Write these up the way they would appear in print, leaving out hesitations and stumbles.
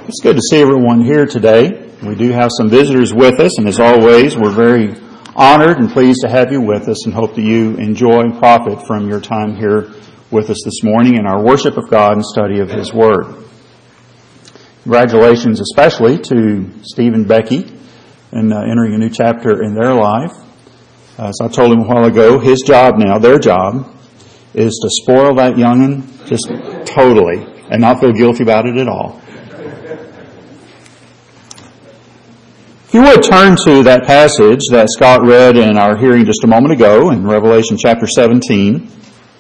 It's good to see everyone here today. We do have some visitors with us, and as always, we're very honored and pleased to have you with us and hope that you enjoy and profit from your time here with us this morning in our worship of God and study of His Word. Congratulations especially to Steve and Becky in entering a new chapter in their life. As I told him a while ago, his job now, their job, is to spoil that young'un just totally and not feel guilty about it at all. If you would turn to that passage that Scott read in our hearing just a moment ago in Revelation chapter 17.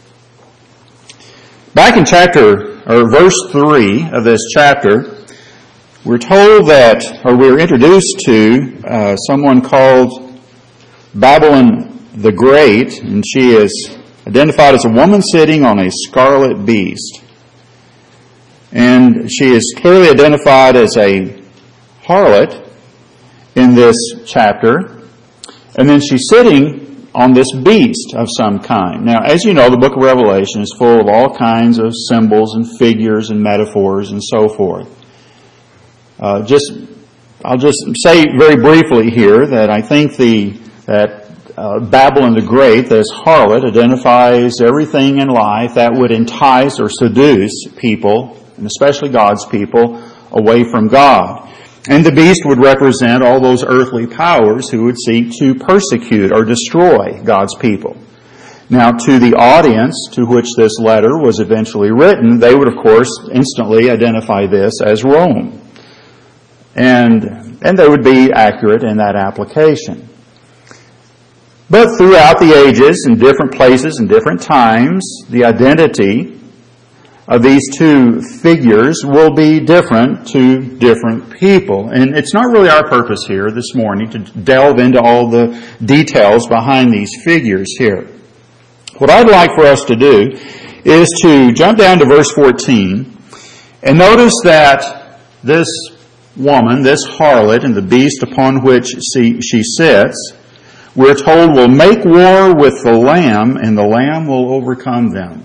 Back in verse 3 of this chapter, we're told that, or we're introduced to someone called Babylon the Great, and she is identified as a woman sitting on a scarlet beast. And she is clearly identified as a harlot in this chapter. And then she's sitting on this beast of some kind. Now, as you know, the book of Revelation is full of all kinds of symbols and figures and metaphors and so forth. I'll just say very briefly here that I think Babylon the Great, this harlot, identifies everything in life that would entice or seduce people, and especially God's people, away from God. And the beast would represent all those earthly powers who would seek to persecute or destroy God's people. Now, to the audience to which this letter was eventually written, they would, of course, instantly identify this as Rome. And they would be accurate in that application. But throughout the ages, in different places and different times, the identity of these two figures will be different to different people. And it's not really our purpose here this morning to delve into all the details behind these figures here. What I'd like for us to do is to jump down to verse 14 and notice that this woman, this harlot, and the beast upon which she sits, we're told will make war with the Lamb, and the Lamb will overcome them.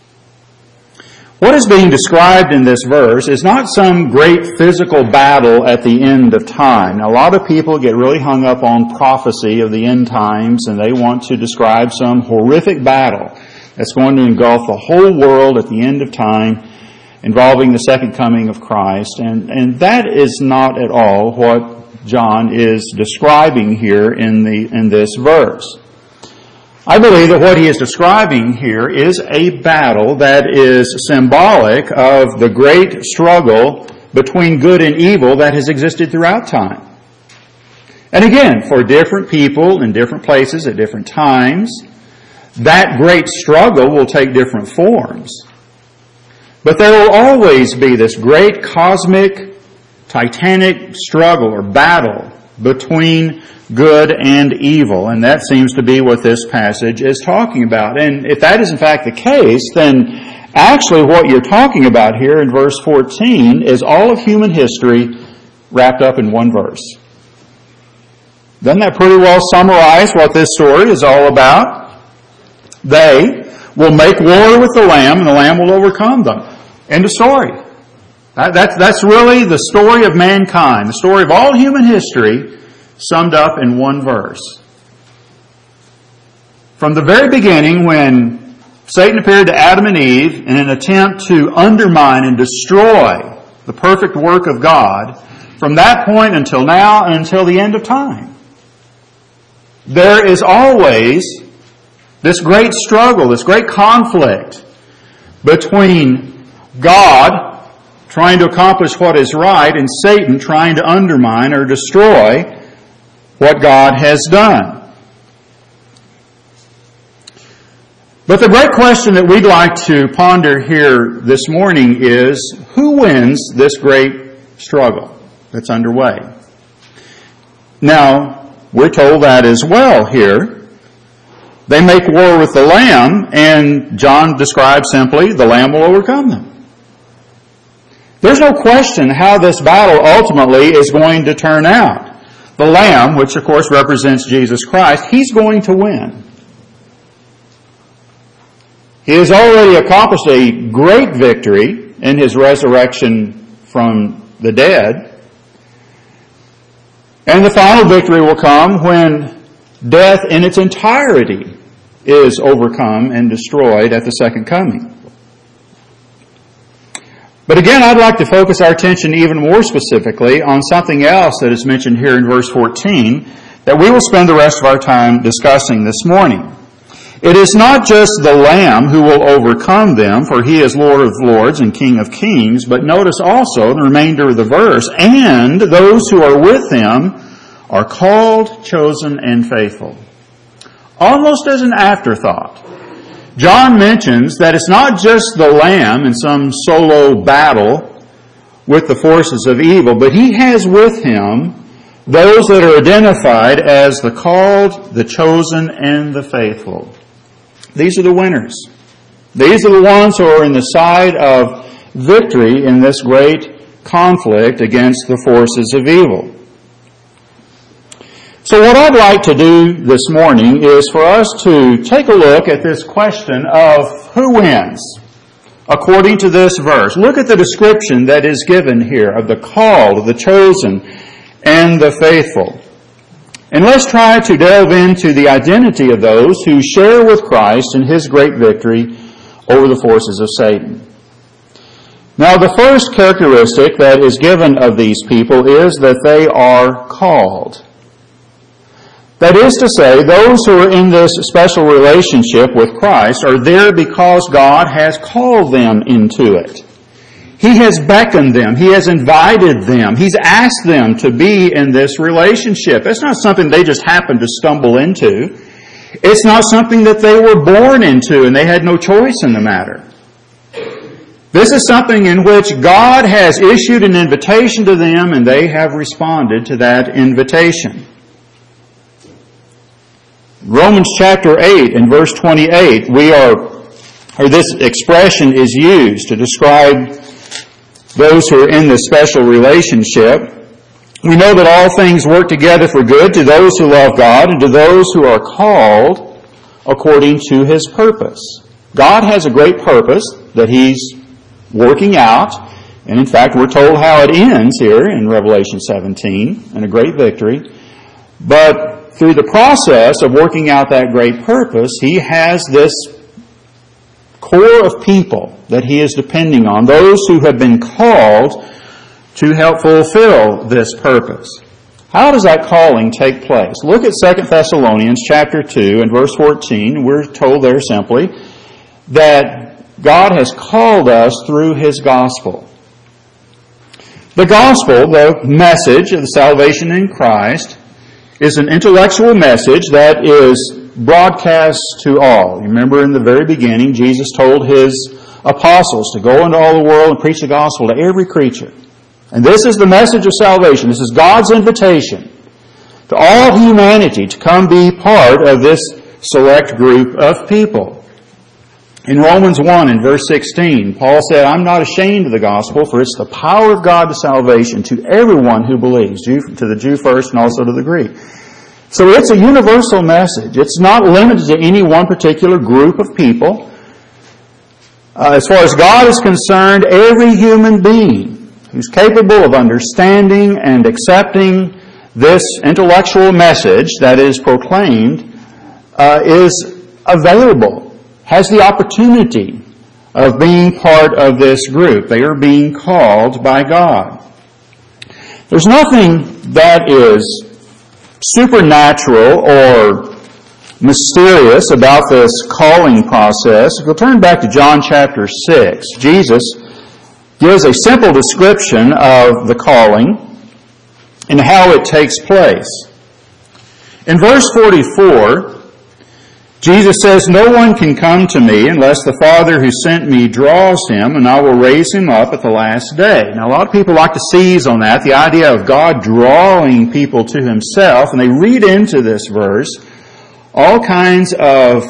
What is being described in this verse is not some great physical battle at the end of time. Now, a lot of people get really hung up on prophecy of the end times, and they want to describe some horrific battle that's going to engulf the whole world at the end of time, involving the second coming of Christ. And that is not at all what John is describing here in this verse. I believe that what he is describing here is a battle that is symbolic of the great struggle between good and evil that has existed throughout time. And again, for different people in different places at different times, that great struggle will take different forms. But there will always be this great cosmic, titanic struggle or battle between good and evil. And that seems to be what this passage is talking about. And if that is in fact the case, then actually what you're talking about here in verse 14 is all of human history wrapped up in one verse. Doesn't that pretty well summarize what this story is all about? They will make war with the Lamb, and the Lamb will overcome them. End of story. That's really the story of mankind, the story of all human history summed up in one verse. From the very beginning, when Satan appeared to Adam and Eve in an attempt to undermine and destroy the perfect work of God, from that point until now and until the end of time, there is always this great struggle, this great conflict between God trying to accomplish what is right and Satan trying to undermine or destroy what God has done. But the great question that we'd like to ponder here this morning is, who wins this great struggle that's underway? Now, we're told that as well here. They make war with the Lamb, and John describes simply, the Lamb will overcome them. There's no question how this battle ultimately is going to turn out. The Lamb, which of course represents Jesus Christ, He's going to win. He has already accomplished a great victory in His resurrection from the dead. And the final victory will come when death in its entirety is overcome and destroyed at the second coming. But again, I'd like to focus our attention even more specifically on something else that is mentioned here in verse 14 that we will spend the rest of our time discussing this morning. It is not just the Lamb who will overcome them, for He is Lord of lords and King of kings, but notice also the remainder of the verse, and those who are with Him are called, chosen, and faithful. Almost as an afterthought, John mentions that it's not just the Lamb in some solo battle with the forces of evil, but He has with Him those that are identified as the called, the chosen, and the faithful. These are the winners. These are the ones who are in the side of victory in this great conflict against the forces of evil. So what I'd like to do this morning is for us to take a look at this question of who wins according to this verse. Look at the description that is given here of the called, the chosen, and the faithful. And let's try to delve into the identity of those who share with Christ in His great victory over the forces of Satan. Now, the first characteristic that is given of these people is that they are called. That is to say, those who are in this special relationship with Christ are there because God has called them into it. He has beckoned them. He has invited them. He's asked them to be in this relationship. It's not something they just happened to stumble into. It's not something that they were born into and they had no choice in the matter. This is something in which God has issued an invitation to them and they have responded to that invitation. Romans chapter 8 and verse 28, this expression is used to describe those who are in this special relationship. We know that all things work together for good to those who love God and to those who are called according to His purpose. God has a great purpose that He's working out, and in fact we're told how it ends here in Revelation 17 in a great victory. But through the process of working out that great purpose, He has this core of people that He is depending on, those who have been called to help fulfill this purpose. How does that calling take place? Look at 2 Thessalonians chapter 2 and verse 14. We're told there simply that God has called us through His gospel. The gospel, the message of the salvation in Christ, is an intellectual message that is broadcast to all. You remember in the very beginning, Jesus told His apostles to go into all the world and preach the gospel to every creature. And this is the message of salvation. This is God's invitation to all humanity to come be part of this select group of people. In Romans 1 and verse 16, Paul said, I'm not ashamed of the gospel, for it's the power of God to salvation to everyone who believes, to the Jew first and also to the Greek. So it's a universal message. It's not limited to any one particular group of people. As far as God is concerned, every human being who's capable of understanding and accepting this intellectual message that is proclaimed is available, has the opportunity of being part of this group. They are being called by God. There's nothing that is supernatural or mysterious about this calling process. If you'll turn back to John chapter 6, Jesus gives a simple description of the calling and how it takes place. In verse 44, Jesus says, no one can come to me unless the Father who sent me draws him, and I will raise him up at the last day. Now, a lot of people like to seize on that, the idea of God drawing people to Himself, and they read into this verse all kinds of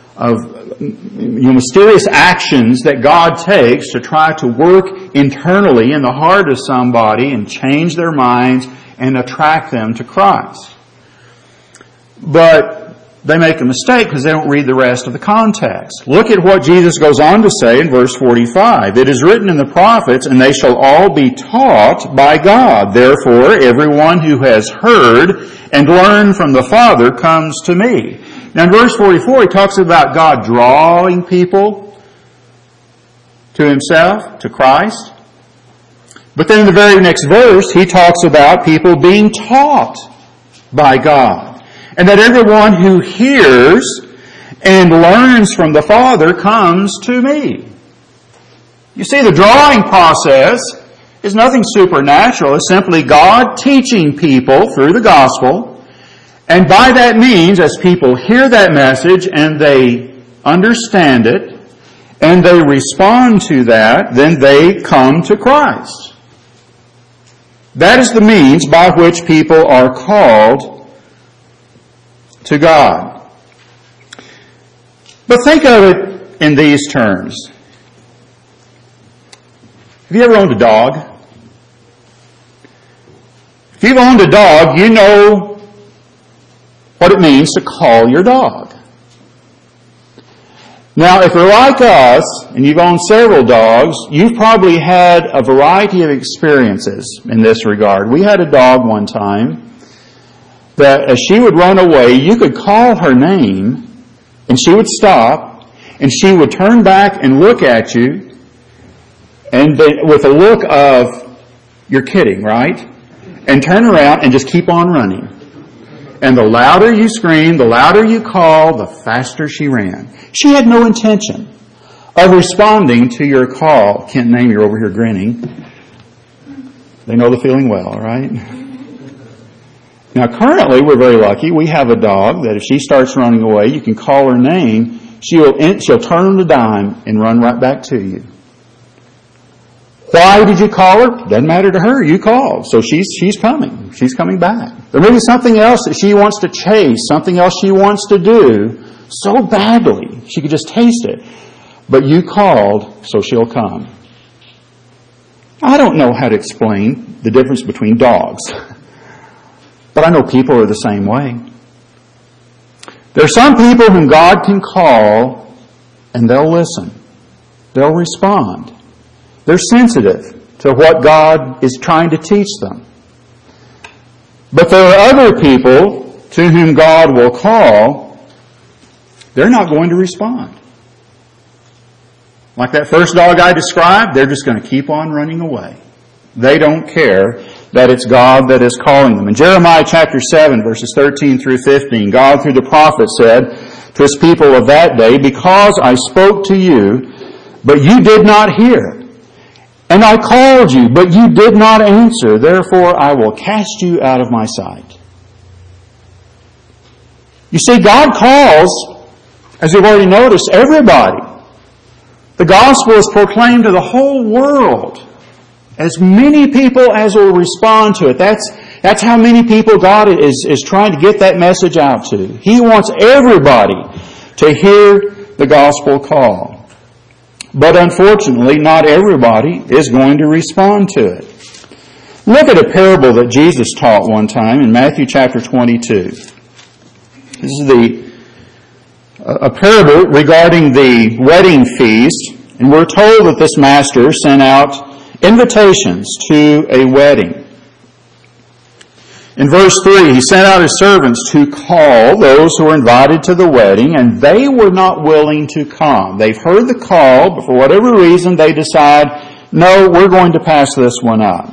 mysterious actions that God takes to try to work internally in the heart of somebody and change their minds and attract them to Christ. But they make a mistake because they don't read the rest of the context. Look at what Jesus goes on to say in verse 45. It is written in the prophets, and they shall all be taught by God. Therefore, everyone who has heard and learned from the Father comes to me. Now in verse 44, he talks about God drawing people to himself, to Christ. But then in the very next verse, he talks about people being taught by God. And that everyone who hears and learns from the Father comes to me. You see, the drawing process is nothing supernatural. It's simply God teaching people through the gospel. And by that means, as people hear that message and they understand it, and they respond to that, then they come to Christ. That is the means by which people are called to God. But think of it in these terms. Have you ever owned a dog? If you've owned a dog, you know what it means to call your dog. Now, if you're like us, and you've owned several dogs, you've probably had a variety of experiences in this regard. We had a dog one time that as she would run away, you could call her name, and she would stop, and she would turn back and look at you, and with a look of, you're kidding, right? And turn around and just keep on running. And the louder you screamed, the louder you called, the faster she ran. She had no intention of responding to your call. Kent and Amy are over here grinning. They know the feeling well, right? Now currently, we're very lucky. We have a dog that if she starts running away, you can call her name. She'll turn on the dime and run right back to you. Why did you call her? Doesn't matter to her. You called. So she's coming. She's coming back. There may be something else that she wants to chase, something else she wants to do so badly. She could just taste it. But you called, so she'll come. I don't know how to explain the difference between dogs. But I know people are the same way. There are some people whom God can call and they'll listen. They'll respond. They're sensitive to what God is trying to teach them. But there are other people to whom God will call, they're not going to respond. Like that first dog I described, they're just going to keep on running away. They don't care that it's God that is calling them. In Jeremiah chapter 7, verses 13 through 15, God through the prophet said to his people of that day, "Because I spoke to you, but you did not hear. And I called you, but you did not answer. Therefore, I will cast you out of my sight." You see, God calls, as we've already noticed, everybody. The gospel is proclaimed to the whole world. As many people as will respond to it. That's how many people God is trying to get that message out to. He wants everybody to hear the gospel call. But unfortunately, not everybody is going to respond to it. Look at a parable that Jesus taught one time in Matthew chapter 22. This is a parable regarding the wedding feast, and we're told that this master sent out invitations to a wedding. In verse 3, he sent out his servants to call those who were invited to the wedding, and they were not willing to come. They've heard the call, but for whatever reason they decide, no, we're going to pass this one up.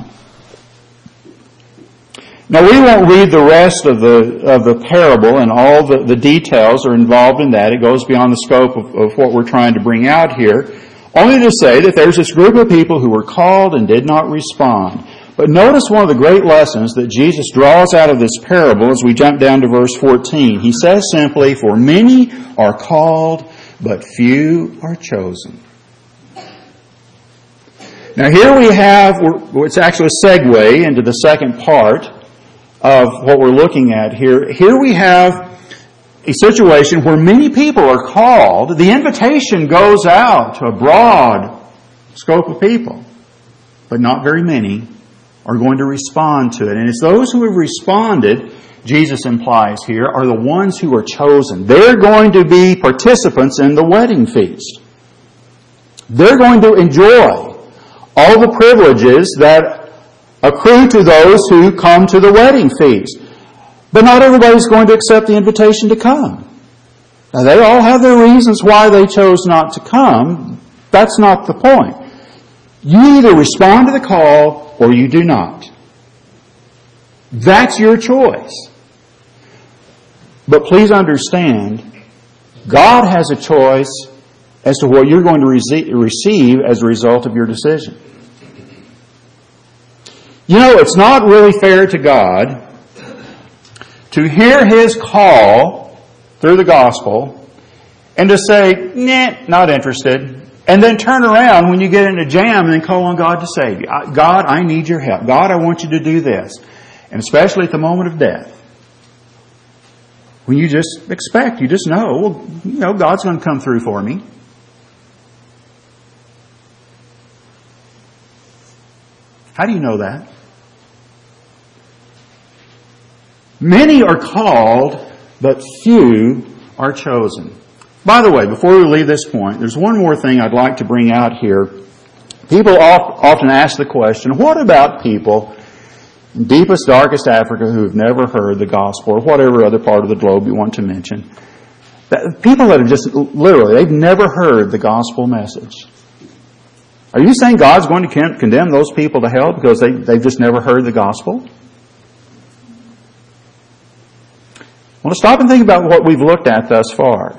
Now we won't read the rest of the parable, and all the details are involved in that. It goes beyond the scope of what we're trying to bring out here. Only to say that there's this group of people who were called and did not respond. But notice one of the great lessons that Jesus draws out of this parable as we jump down to verse 14. He says simply, "For many are called, but few are chosen." Now here we have, it's actually a segue into the second part of what we're looking at here. Here we have a situation where many people are called. The invitation goes out to a broad scope of people, but not very many are going to respond to it. And it's those who have responded, Jesus implies here, are the ones who are chosen. They're going to be participants in the wedding feast. They're going to enjoy all the privileges that accrue to those who come to the wedding feast. But not everybody's going to accept the invitation to come. Now, they all have their reasons why they chose not to come. That's not the point. You either respond to the call or you do not. That's your choice. But please understand, God has a choice as to what you're going to receive as a result of your decision. You know, it's not really fair to God to hear His call through the gospel and to say, nah, not interested, and then turn around when you get in a jam and then call on God to save you. God, I need your help. God, I want you to do this. And especially at the moment of death, when you just expect, you just know, well, God's going to come through for me. How do you know that? Many are called, but few are chosen. By the way, before we leave this point, there's one more thing I'd like to bring out here. People often ask the question, what about people in deepest, darkest Africa who have never heard the gospel, or whatever other part of the globe you want to mention? People that have just, literally, they've never heard the gospel message. Are you saying God's going to condemn those people to hell because they've just never heard the gospel? I want to stop and think about what we've looked at thus far.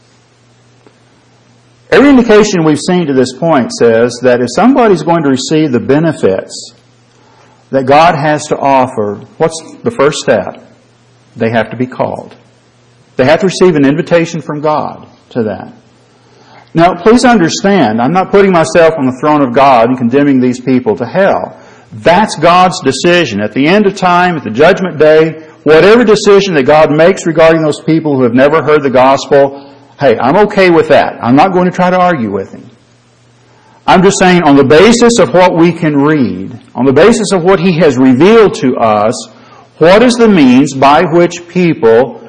Every indication we've seen to this point says that if somebody's going to receive the benefits that God has to offer, what's the first step? They have to be called. They have to receive an invitation from God to that. Now, please understand, I'm not putting myself on the throne of God and condemning these people to hell. That's God's decision. At the end of time, at the judgment day, whatever decision that God makes regarding those people who have never heard the gospel, hey, I'm okay with that. I'm not going to try to argue with Him. I'm just saying on the basis of what we can read, on the basis of what He has revealed to us, what is the means by which people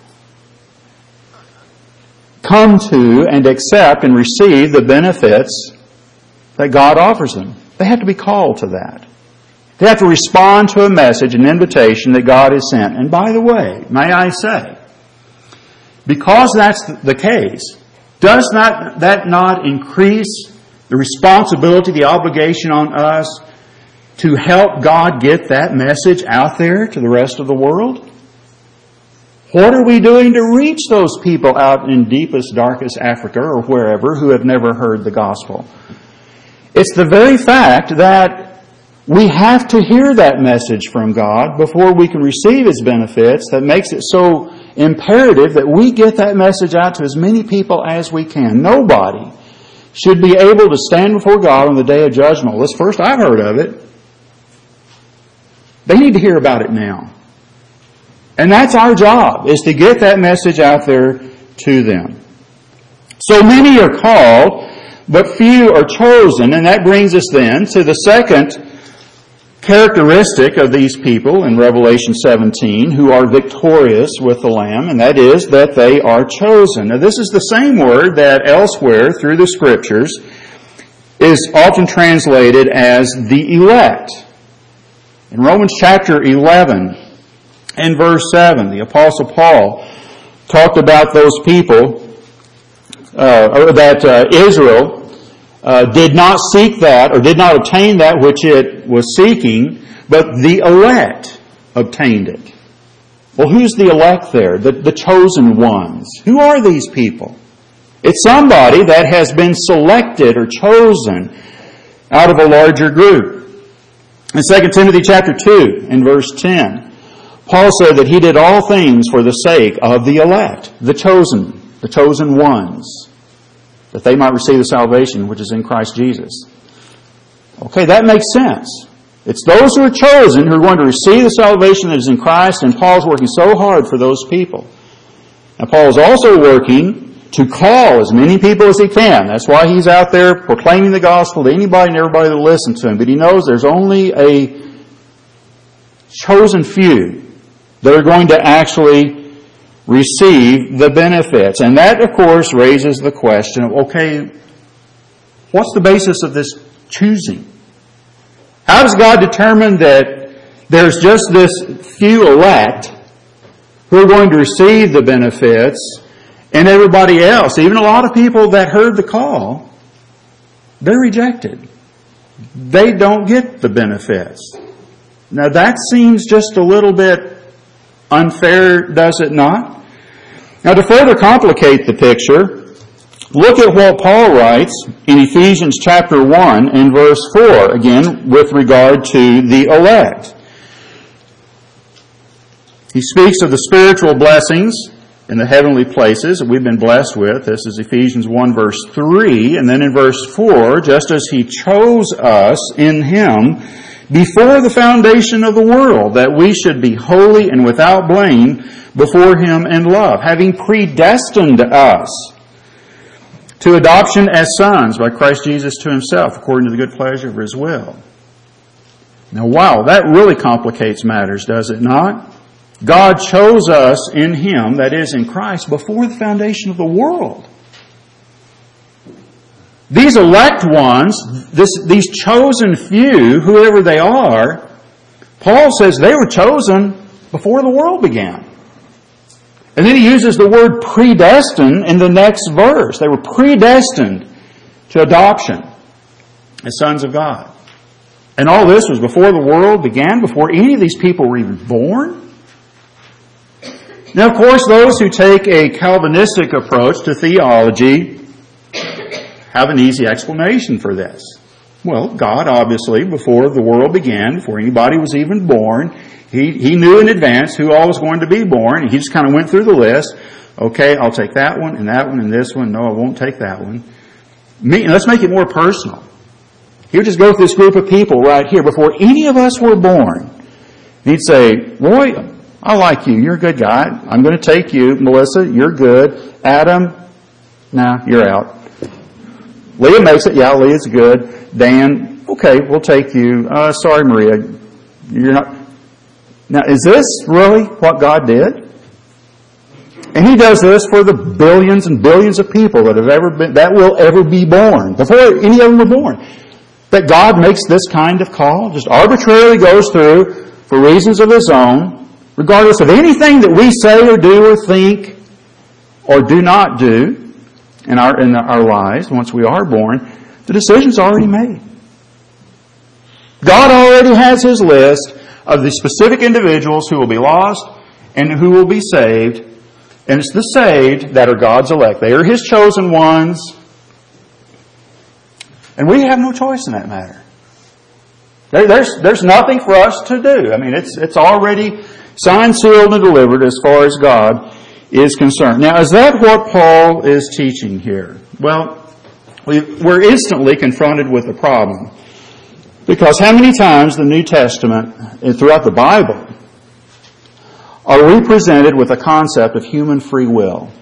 come to and accept and receive the benefits that God offers them? They have to be called to that. They have to respond to a message, an invitation that God has sent. And by the way, may I say, because that's the case, does that not increase the responsibility, the obligation on us to help God get that message out there to the rest of the world? What are we doing to reach those people out in deepest, darkest Africa or wherever who have never heard the gospel? It's the very fact that we have to hear that message from God before we can receive His benefits that makes it so imperative that we get that message out to as many people as we can. Nobody should be able to stand before God on the day of judgment. Well, this first I've heard of it. They need to hear about it now. And that's our job, is to get that message out there to them. So many are called, but few are chosen. And that brings us then to the second characteristic of these people in Revelation 17 who are victorious with the Lamb, and that is that they are chosen. Now, this is the same word that elsewhere through the Scriptures is often translated as the elect. In Romans chapter 11 and verse 7, the Apostle Paul talked about those people, that Israel did not seek that or did not obtain that which it was seeking, but the elect obtained it. Well, who's the elect there? The chosen ones. Who are these people? It's somebody that has been selected or chosen out of a larger group. In 2 Timothy chapter 2 and verse 10, Paul said that he did all things for the sake of the elect, the chosen ones, that they might receive the salvation which is in Christ Jesus. Okay, that makes sense. It's those who are chosen who are going to receive the salvation that is in Christ, and Paul's working so hard for those people. And Paul is also working to call as many people as he can. That's why he's out there proclaiming the gospel to anybody and everybody that will listen to him. But he knows there's only a chosen few that are going to actually receive the benefits. And that, of course, raises the question of, okay, what's the basis of this choosing? How does God determine that there's just this few elect who are going to receive the benefits and everybody else, even a lot of people that heard the call, they're rejected. They don't get the benefits. Now that seems just a little bit unfair, does it not? Now to further complicate the picture, look at what Paul writes in Ephesians chapter 1 and verse 4, again with regard to the elect. He speaks of the spiritual blessings in the heavenly places that we've been blessed with. This is Ephesians 1 verse 3. And then in verse 4, just as He chose us in Him before the foundation of the world, that we should be holy and without blame before Him in love, having predestined us to adoption as sons by Christ Jesus to Himself, according to the good pleasure of His will. Now, wow, that really complicates matters, does it not? God chose us in Him, that is, in Christ, before the foundation of the world. These elect ones, these chosen few, whoever they are, Paul says they were chosen before the world began. And then he uses the word predestined in the next verse. They were predestined to adoption as sons of God. And all this was before the world began, before any of these people were even born. Now, of course, those who take a Calvinistic approach to theology have an easy explanation for this. Well, God, obviously, before the world began, before anybody was even born, He knew in advance who all was going to be born. He just kind of went through the list. Okay, I'll take that one and this one. No, I won't take that one. Let's make it more personal. He'll just go through this group of people right here before any of us were born. He'd say, Roy, I like you. You're a good guy. I'm going to take you. Melissa, you're good. Adam, nah, you're out. Leah makes it. Yeah, Leah's good. Dan, okay, we'll take you. Sorry, Maria, you're not. Now, is this really what God did? And He does this for the billions and billions of people that will ever be born, before any of them were born. That God makes this kind of call, just arbitrarily goes through for reasons of His own, regardless of anything that we say or do or think or do not do in our lives once we are born. The decision's already made. God already has His list of the specific individuals who will be lost and who will be saved. And it's the saved that are God's elect. They are His chosen ones. And we have no choice in that matter. There's nothing for us to do. I mean, it's already signed, sealed, and delivered as far as God is concerned. Now, is that what Paul is teaching here? Well, we're instantly confronted with a problem. Because how many times the New Testament and throughout the Bible are we presented with a concept of human free will?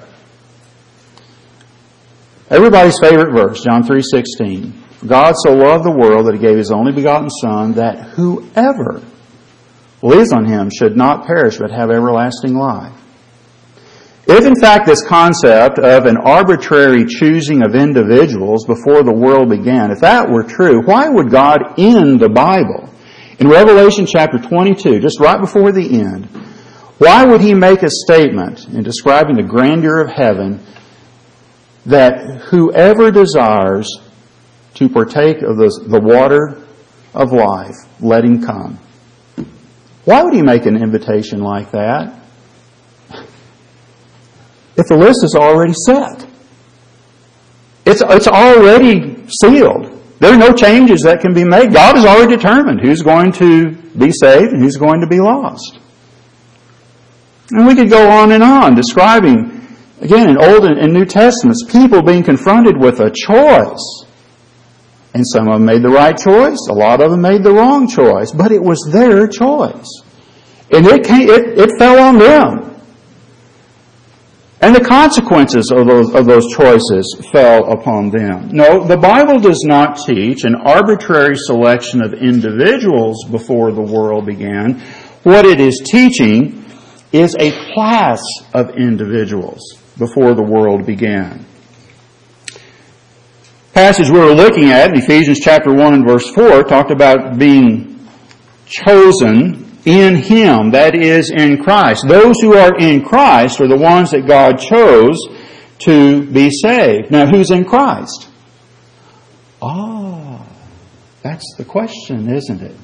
Everybody's favorite verse, John 3:16. God so loved the world that He gave His only begotten Son, that whoever believes on Him should not perish but have everlasting life. If in fact this concept of an arbitrary choosing of individuals before the world began, if that were true, why would God end the Bible in Revelation chapter 22, just right before the end? Why would He make a statement in describing the grandeur of heaven that whoever desires to partake of the water of life, let him come? Why would He make an invitation like that if the list is already set? It's already sealed. There are no changes that can be made. God has already determined who's going to be saved and who's going to be lost. And we could go on describing, again, in Old and New Testaments, people being confronted with a choice. And some of them made the right choice. A lot of them made the wrong choice. But it was their choice. And it fell on them. And the consequences of those choices fell upon them. No, the Bible does not teach an arbitrary selection of individuals before the world began. What it is teaching is a class of individuals before the world began. The passage we were looking at in Ephesians chapter 1 and verse 4 talked about being chosen in Him, that is, in Christ. Those who are in Christ are the ones that God chose to be saved. Now, who's in Christ? That's the question, isn't it?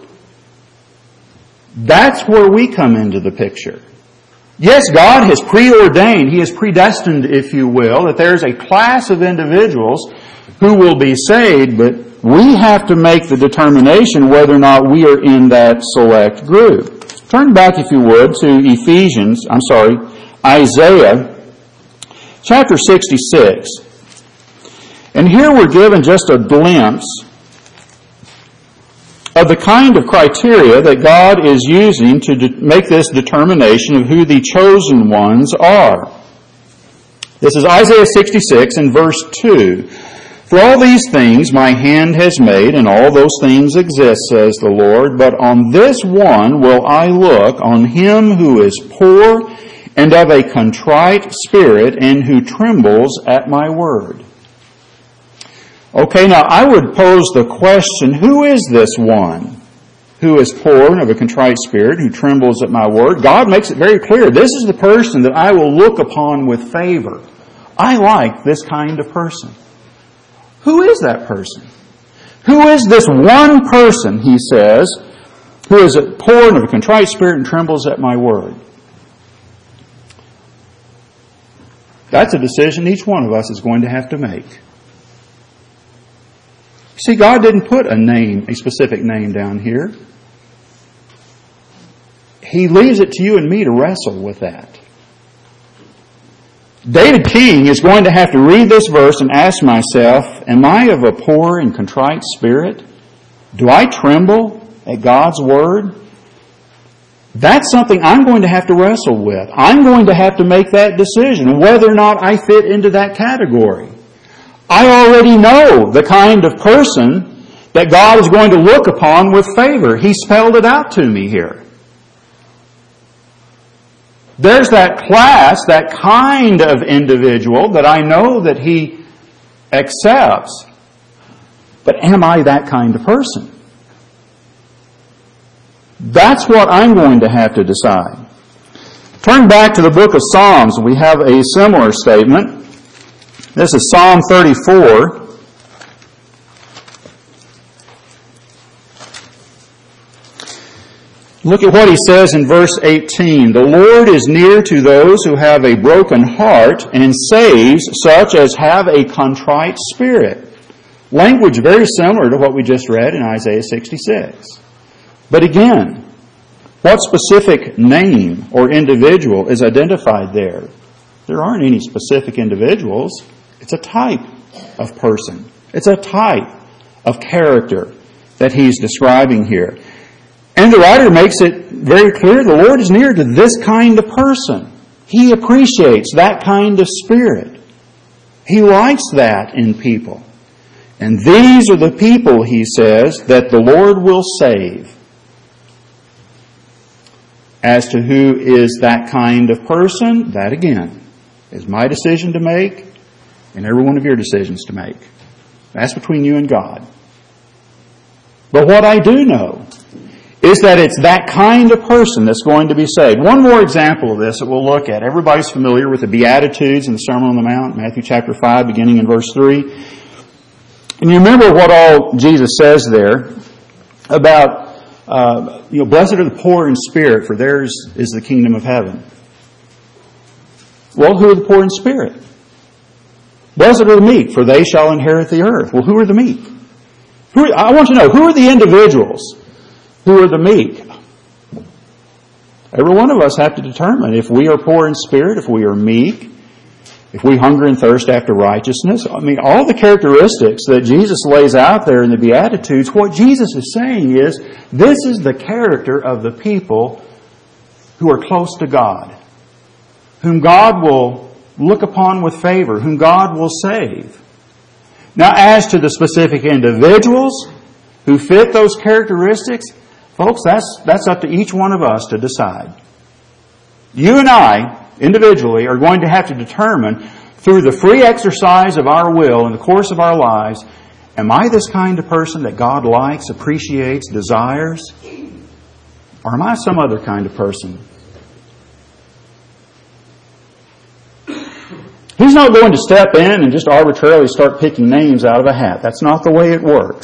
That's where we come into the picture. Yes, God has preordained, He has predestined, if you will, that there's a class of individuals who will be saved, but we have to make the determination whether or not we are in that select group. Turn back, if you would, to Isaiah chapter 66. And here we're given just a glimpse of the kind of criteria that God is using to make this determination of who the chosen ones are. This is Isaiah 66 and verse 2. For all these things my hand has made, and all those things exist, says the Lord. But on this one will I look, on him who is poor and of a contrite spirit, and who trembles at my word. Okay, now I would pose the question, who is this one who is poor and of a contrite spirit, who trembles at my word? God makes it very clear. This is the person that I will look upon with favor. I like this kind of person. Who is that person? Who is this one person, he says, who is poor and of a contrite spirit and trembles at my word? That's a decision each one of us is going to have to make. See, God didn't put a specific name down here. He leaves it to you and me to wrestle with that. David King is going to have to read this verse and ask myself, am I of a poor and contrite spirit? Do I tremble at God's word? That's something I'm going to have to wrestle with. I'm going to have to make that decision, whether or not I fit into that category. I already know the kind of person that God is going to look upon with favor. He spelled it out to me here. There's that class, that kind of individual that I know that He accepts. But am I that kind of person? That's what I'm going to have to decide. Turn back to the book of Psalms. We have a similar statement. This is Psalm 34. Look at what he says in verse 18. The Lord is near to those who have a broken heart and saves such as have a contrite spirit. Language very similar to what we just read in Isaiah 66. But again, what specific name or individual is identified there? There aren't any specific individuals. It's a type of person. It's a type of character that he's describing here. And the writer makes it very clear the Lord is near to this kind of person. He appreciates that kind of spirit. He likes that in people. And these are the people, he says, that the Lord will save. As to who is that kind of person, that again is my decision to make and every one of your decisions to make. That's between you and God. But what I do know is that it's that kind of person that's going to be saved. One more example of this that we'll look at. Everybody's familiar with the Beatitudes in the Sermon on the Mount, Matthew chapter 5, beginning in verse 3. And you remember what all Jesus says there about, blessed are the poor in spirit, for theirs is the kingdom of heaven. Well, who are the poor in spirit? Blessed are the meek, for they shall inherit the earth. Well, who are the meek? I want you to know, who are the individuals who are the meek? Every one of us have to determine if we are poor in spirit, if we are meek, if we hunger and thirst after righteousness. I mean, all the characteristics that Jesus lays out there in the Beatitudes, what Jesus is saying is, this is the character of the people who are close to God. whom God will look upon with favor, whom God will save. Now, as to the specific individuals who fit those characteristics, folks, that's up to each one of us to decide. You and I, individually, are going to have to determine through the free exercise of our will in the course of our lives, am I this kind of person that God likes, appreciates, desires? Or am I some other kind of person? He's not going to step in and just arbitrarily start picking names out of a hat. That's not the way it works.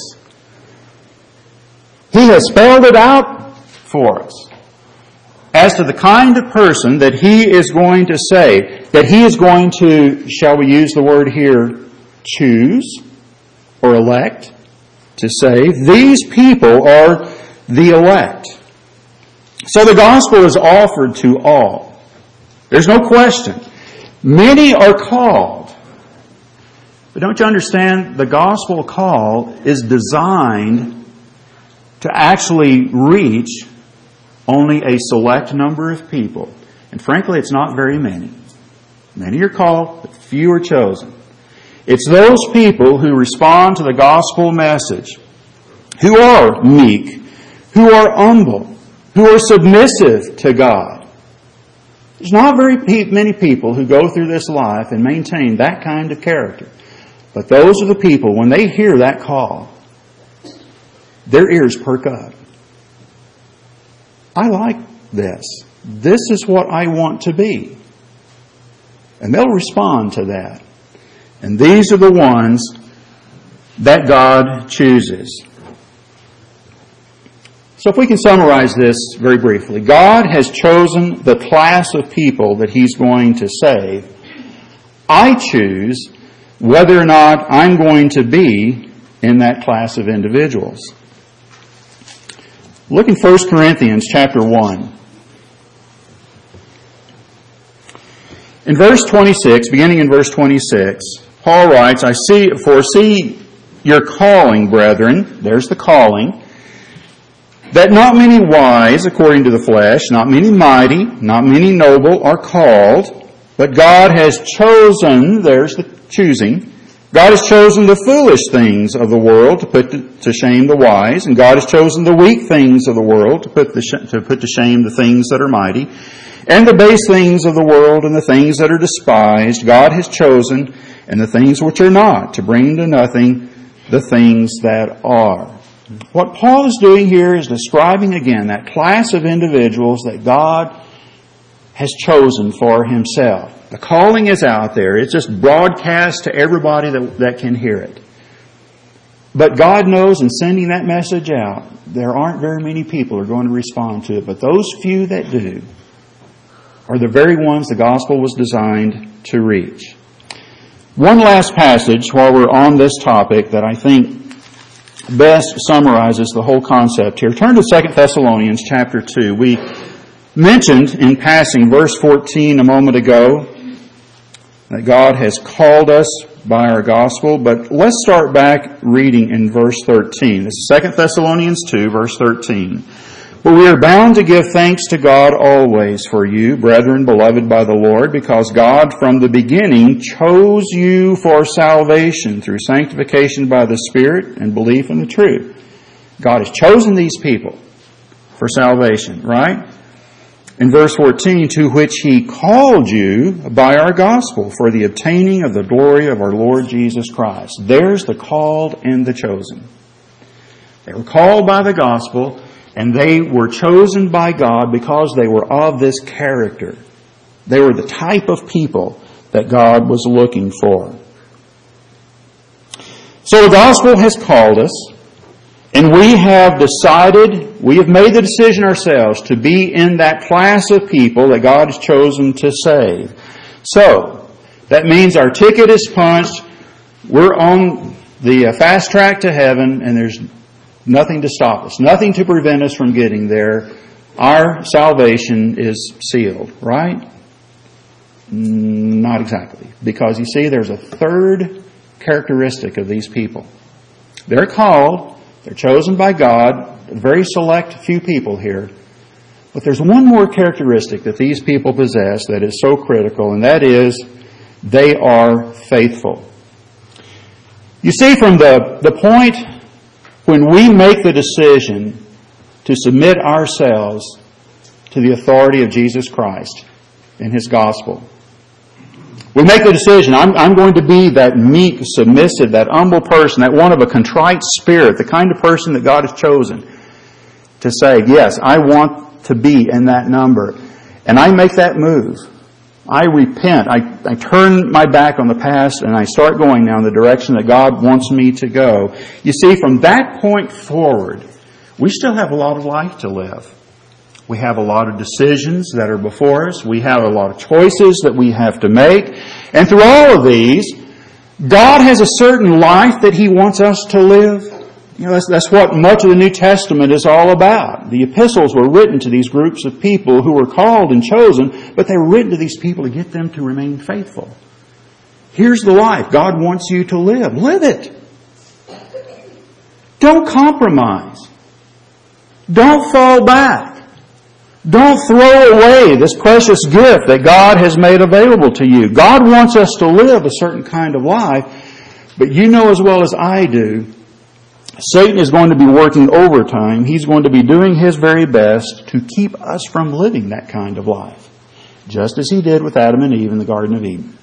He has spelled it out for us as to the kind of person that He is going to save, that He is going to, shall we use the word here, choose or elect to save. These people are the elect. So the gospel is offered to all. There's no question. Many are called. But don't you understand? The gospel call is designed to actually reach only a select number of people. And frankly, it's not very many. Many are called, but few are chosen. It's those people who respond to the gospel message, who are meek, who are humble, who are submissive to God. There's not very many people who go through this life and maintain that kind of character. But those are the people, when they hear that call, their ears perk up. I like this. This is what I want to be. And they'll respond to that. And these are the ones that God chooses. So if we can summarize this very briefly, God has chosen the class of people that He's going to save. I choose whether or not I'm going to be in that class of individuals. Look in 1 Corinthians chapter 1. In verse 26, beginning in verse 26, Paul writes, I foresee your calling, brethren. There's the calling. That not many wise according to the flesh, not many mighty, not many noble are called, but God has chosen, there's the choosing, God has chosen the foolish things of the world to put to shame the wise, and God has chosen the weak things of the world to put to shame the things that are mighty, and the base things of the world and the things that are despised, God has chosen, and the things which are not, to bring to nothing the things that are. What Paul is doing here is describing again that class of individuals that God has chosen for Himself. The calling is out there. It's just broadcast to everybody that can hear it. But God knows in sending that message out, there aren't very many people who are going to respond to it. But those few that do are the very ones the gospel was designed to reach. One last passage while we're on this topic that I think best summarizes the whole concept here. Turn to 2 Thessalonians chapter 2. We mentioned in passing verse 14 a moment ago that God has called us by our gospel, but let's start back reading in verse 13. This is 2 Thessalonians 2, verse 13. For we are bound to give thanks to God always for you, brethren, beloved by the Lord, because God from the beginning chose you for salvation through sanctification by the Spirit and belief in the truth. God has chosen these people for salvation, right? In verse 14, to which He called you by our gospel for the obtaining of the glory of our Lord Jesus Christ. There's the called and the chosen. They were called by the gospel, and they were chosen by God because they were of this character. They were the type of people that God was looking for. So the gospel has called us, and we have made the decision ourselves to be in that class of people that God has chosen to save. So, that means our ticket is punched, we're on the fast track to heaven, and there's nothing to stop us, nothing to prevent us from getting there. Our salvation is sealed, right? Not exactly. Because you see, there's a third characteristic of these people. They're called, they're chosen by God, a very select few people here. But there's one more characteristic that these people possess that is so critical, and that is they are faithful. You see, from the point when we make the decision to submit ourselves to the authority of Jesus Christ and His gospel, we make the decision, I'm going to be that meek, submissive, that humble person, that one of a contrite spirit, the kind of person that God has chosen to say, yes, I want to be in that number. And I make that move. I repent. I turn my back on the past and I start going now in the direction that God wants me to go. You see, from that point forward, we still have a lot of life to live. We have a lot of decisions that are before us. We have a lot of choices that we have to make. And through all of these, God has a certain life that He wants us to live. You know, that's what much of the New Testament is all about. The epistles were written to these groups of people who were called and chosen, but they were written to these people to get them to remain faithful. Here's the life God wants you to live. Live it. Don't compromise. Don't fall back. Don't throw away this precious gift that God has made available to you. God wants us to live a certain kind of life, but you know as well as I do, Satan is going to be working overtime. He's going to be doing his very best to keep us from living that kind of life, just as he did with Adam and Eve in the Garden of Eden.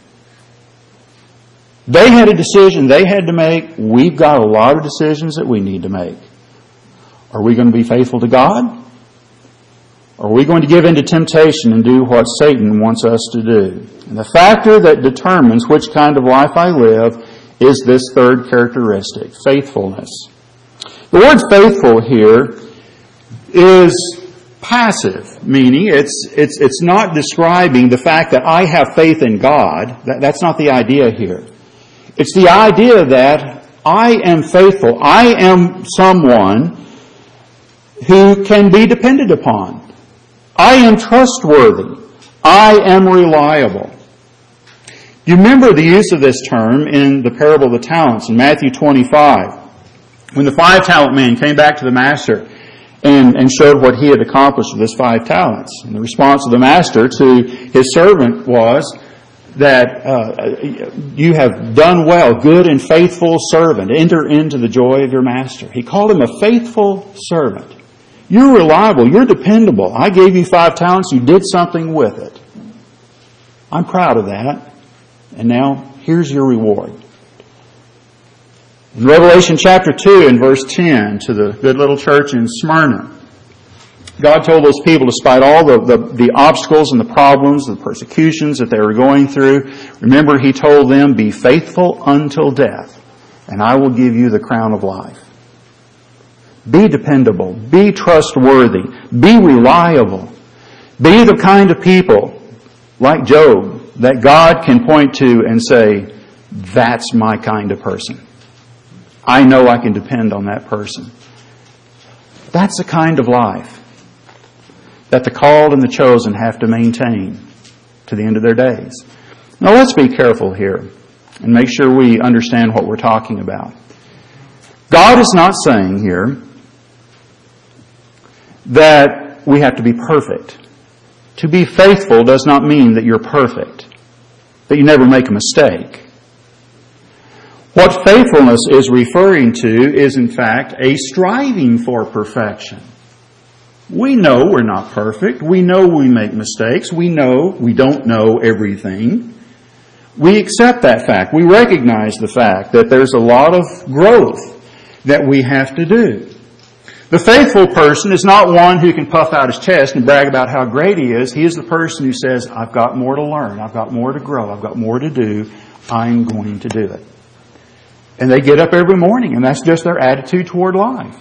They had a decision they had to make. We've got a lot of decisions that we need to make. Are we going to be faithful to God? Or are we going to give in to temptation and do what Satan wants us to do? And the factor that determines which kind of life I live is this third characteristic, faithfulness. The word faithful here is passive, meaning it's not describing the fact that I have faith in God. That's not the idea here. It's the idea that I am faithful. I am someone who can be depended upon. I am trustworthy. I am reliable. You remember the use of this term in the parable of the talents in Matthew 25. When the 5-talent man came back to the master and showed what he had accomplished with his 5 talents. And the response of the master to his servant was that you have done well, good and faithful servant. Enter into the joy of your master. He called him a faithful servant. You're reliable. You're dependable. I gave you 5 talents. You did something with it. I'm proud of that. And now, here's your reward. In Revelation chapter 2 and verse 10 to the good little church in Smyrna, God told those people, despite all the obstacles and the problems, the persecutions that they were going through, remember He told them, be faithful until death, and I will give you the crown of life. Be dependable. Be trustworthy. Be reliable. Be the kind of people, like Job, that God can point to and say, that's my kind of person. I know I can depend on that person. That's the kind of life that the called and the chosen have to maintain to the end of their days. Now let's be careful here and make sure we understand what we're talking about. God is not saying here that we have to be perfect. To be faithful does not mean that you're perfect, that you never make a mistake. What faithfulness is referring to is, in fact, a striving for perfection. We know we're not perfect. We know we make mistakes. We know we don't know everything. We accept that fact. We recognize the fact that there's a lot of growth that we have to do. The faithful person is not one who can puff out his chest and brag about how great he is. He is the person who says, I've got more to learn. I've got more to grow. I've got more to do. I'm going to do it. And they get up every morning, and that's just their attitude toward life.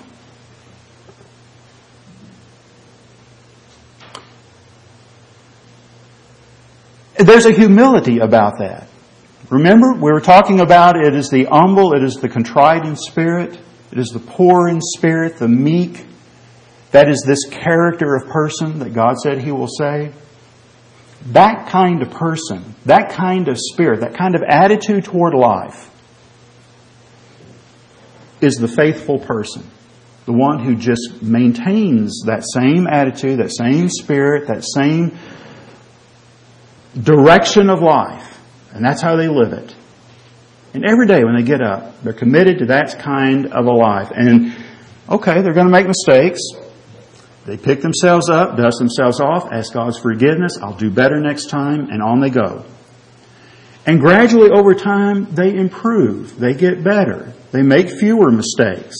There's a humility about that. Remember, we were talking about it is the humble, it is the contrite in spirit, it is the poor in spirit, the meek. That is this character of person that God said He will save. That kind of person, that kind of spirit, that kind of attitude toward life is the faithful person. The one who just maintains that same attitude, that same spirit, that same direction of life. And that's how they live it. And every day when they get up, they're committed to that kind of a life. And, okay, they're going to make mistakes. They pick themselves up, dust themselves off, ask God's forgiveness. I'll do better next time, and on they go. And gradually over time, they improve. They get better. They make fewer mistakes.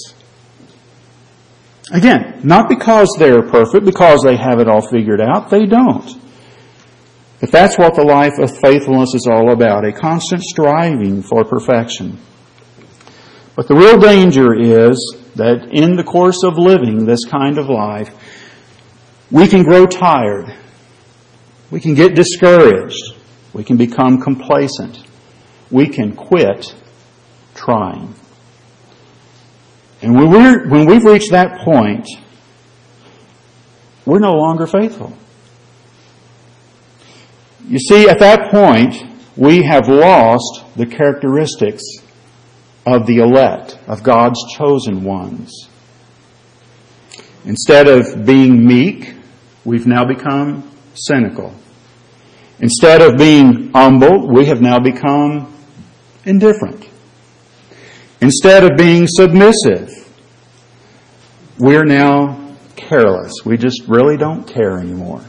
Again, not because they're perfect, because they have it all figured out. They don't. But that's what the life of faithfulness is all about, a constant striving for perfection. But the real danger is that in the course of living this kind of life, we can grow tired. We can get discouraged. We can become complacent. We can quit trying. And when we've reached that point, we're no longer faithful. You see, at that point, we have lost the characteristics of the elect, of God's chosen ones. Instead of being meek, we've now become cynical. Instead of being humble, we have now become indifferent. Instead of being submissive, we're now careless. We just really don't care anymore.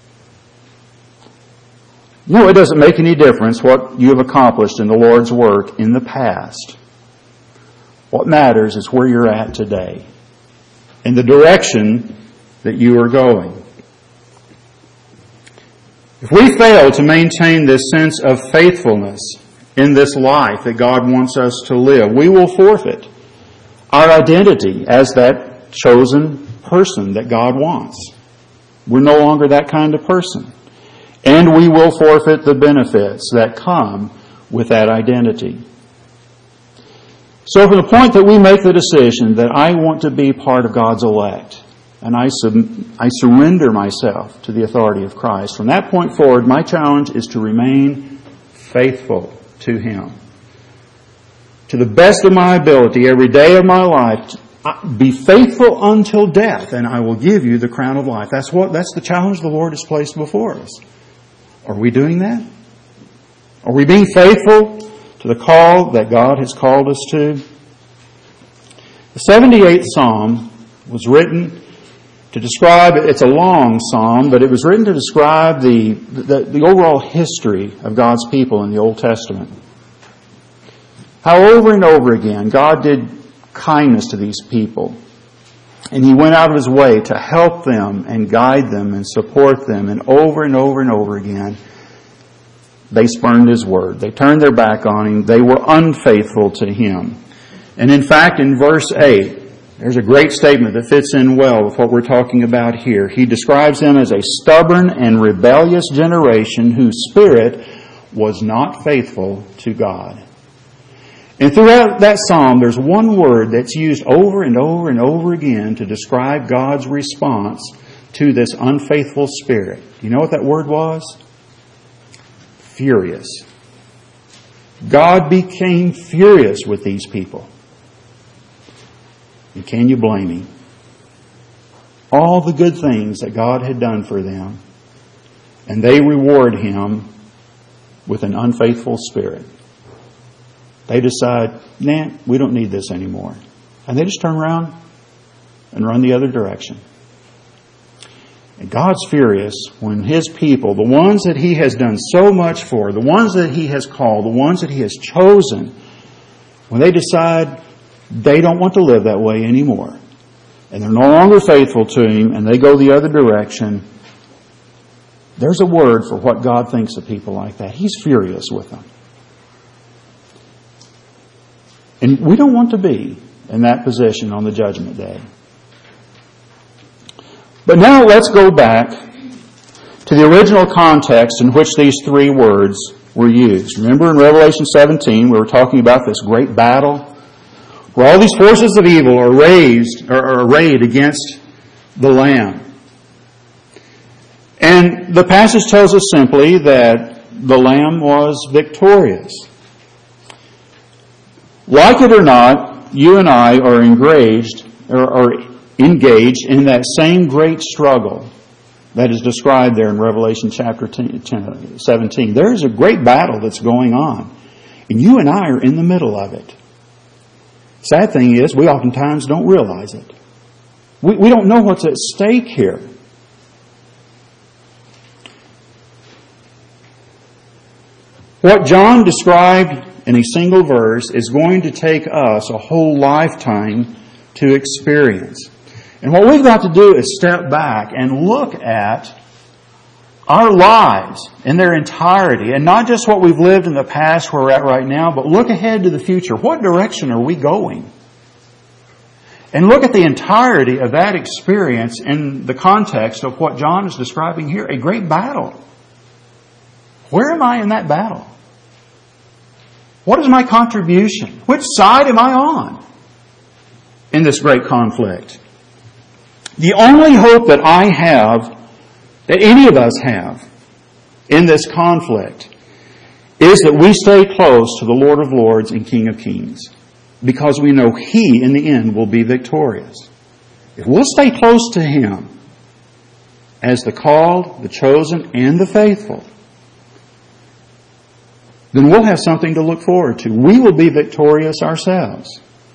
You know, it doesn't make any difference what you have accomplished in the Lord's work in the past. What matters is where you're at today and the direction that you are going. If we fail to maintain this sense of faithfulness in this life that God wants us to live, we will forfeit our identity as that chosen person that God wants. We're no longer that kind of person. And we will forfeit the benefits that come with that identity. So from the point that we make the decision that I want to be part of God's elect, and I surrender myself to the authority of Christ, from that point forward, my challenge is to remain faithful to Him. To the best of my ability, every day of my life, be faithful until death, and I will give you the crown of life. That's the challenge the Lord has placed before us. Are we doing that? Are we being faithful to the call that God has called us to? The 78th Psalm was written to describe, it's a long psalm, but it was written to describe the overall history of God's people in the Old Testament. How over and over again God did kindness to these people. And He went out of His way to help them and guide them and support them. And over and over and over again, they spurned His word. They turned their back on Him. They were unfaithful to Him. And in fact, in verse 8, there's a great statement that fits in well with what we're talking about here. He describes them as a stubborn and rebellious generation whose spirit was not faithful to God. And throughout that psalm, there's one word that's used over and over and over again to describe God's response to this unfaithful spirit. Do you know what that word was? Furious. God became furious with these people. And can you blame Him? All the good things that God had done for them, and they reward Him with an unfaithful spirit. They decide, nah, we don't need this anymore. And they just turn around and run the other direction. And God's furious when His people, the ones that He has done so much for, the ones that He has called, the ones that He has chosen, when they decide they don't want to live that way anymore, and they're no longer faithful to Him, and they go the other direction, there's a word for what God thinks of people like that. He's furious with them. And we don't want to be in that position on the judgment day. But now let's go back to the original context in which these three words were used. Remember in Revelation 17, we were talking about this great battle where all these forces of evil are arrayed against the Lamb. And the passage tells us simply that the Lamb was victorious. Like it or not, you and I are engaged or engaged in that same great struggle that is described there in Revelation chapter 17. There is a great battle that's going on, and you and I are in the middle of it. Sad thing is, we oftentimes don't realize it. We don't know what's at stake here. What John described in a single verse is going to take us a whole lifetime to experience. And what we've got to do is step back and look at our lives in their entirety, and not just what we've lived in the past where we're at right now, but look ahead to the future. What direction are we going? And look at the entirety of that experience in the context of what John is describing here, a great battle. Where am I in that battle? What is my contribution? Which side am I on in this great conflict? The only hope that I have, that any of us have in this conflict, is that we stay close to the Lord of Lords and King of Kings, because we know He, in the end, will be victorious. If we'll stay close to Him as the called, the chosen, and the faithful, then we'll have something to look forward to. We will be victorious ourselves.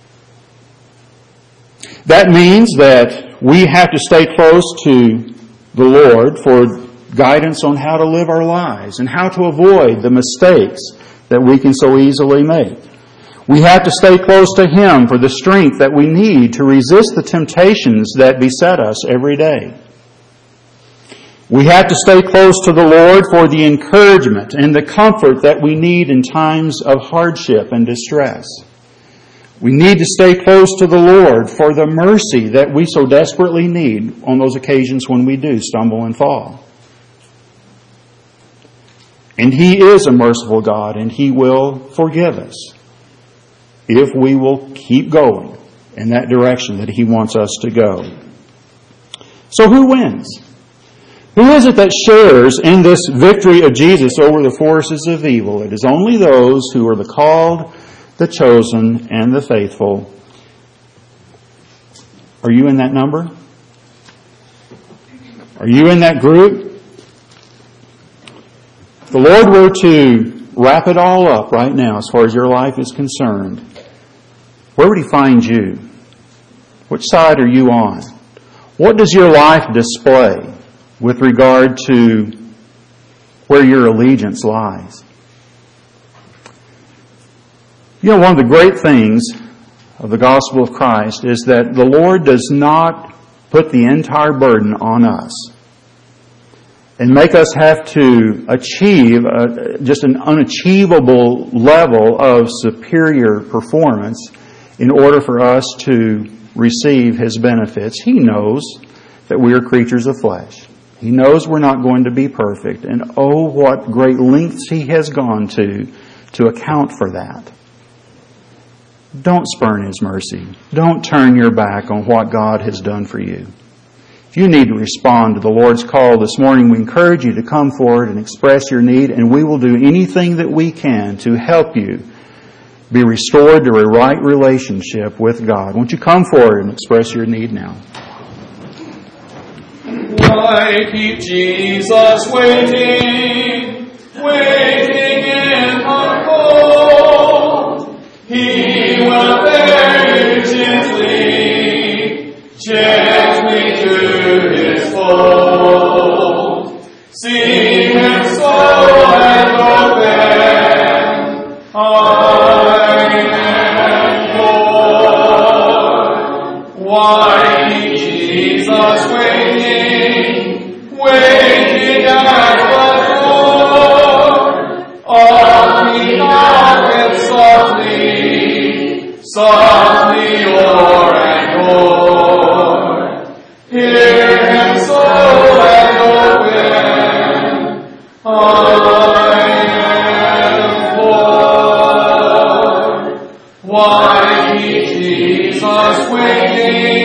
That means that we have to stay close to the Lord for guidance on how to live our lives and how to avoid the mistakes that we can so easily make. We have to stay close to Him for the strength that we need to resist the temptations that beset us every day. We have to stay close to the Lord for the encouragement and the comfort that we need in times of hardship and distress. We need to stay close to the Lord for the mercy that we so desperately need on those occasions when we do stumble and fall. And He is a merciful God, and He will forgive us if we will keep going in that direction that He wants us to go. So who wins? Who is it that shares in this victory of Jesus over the forces of evil? It is only those who are the called, the chosen, and the faithful. Are you in that number? Are you in that group? If the Lord were to wrap it all up right now as far as your life is concerned, where would He find you? Which side are you on? What does your life display with regard to where your allegiance lies? You know, one of the great things of the gospel of Christ is that the Lord does not put the entire burden on us and make us have to achieve just an unachievable level of superior performance in order for us to receive His benefits. He knows that we are creatures of flesh. He knows we're not going to be perfect. And oh, what great lengths He has gone to account for that. Don't spurn His mercy. Don't turn your back on what God has done for you. If you need to respond to the Lord's call this morning, we encourage you to come forward and express your need, and we will do anything that we can to help you be restored to a right relationship with God. Won't you come forward and express your need now? Why keep Jesus waiting, waiting in the cold? He will bear you gently, gently to His fold. See Him slow and open, eyes and Lord. Why keep Jesus waiting, waiting at the door? Only knock it softly, softly o'er and o'er. Hear Him slow and open, I am Lord. Why keep Jesus waiting?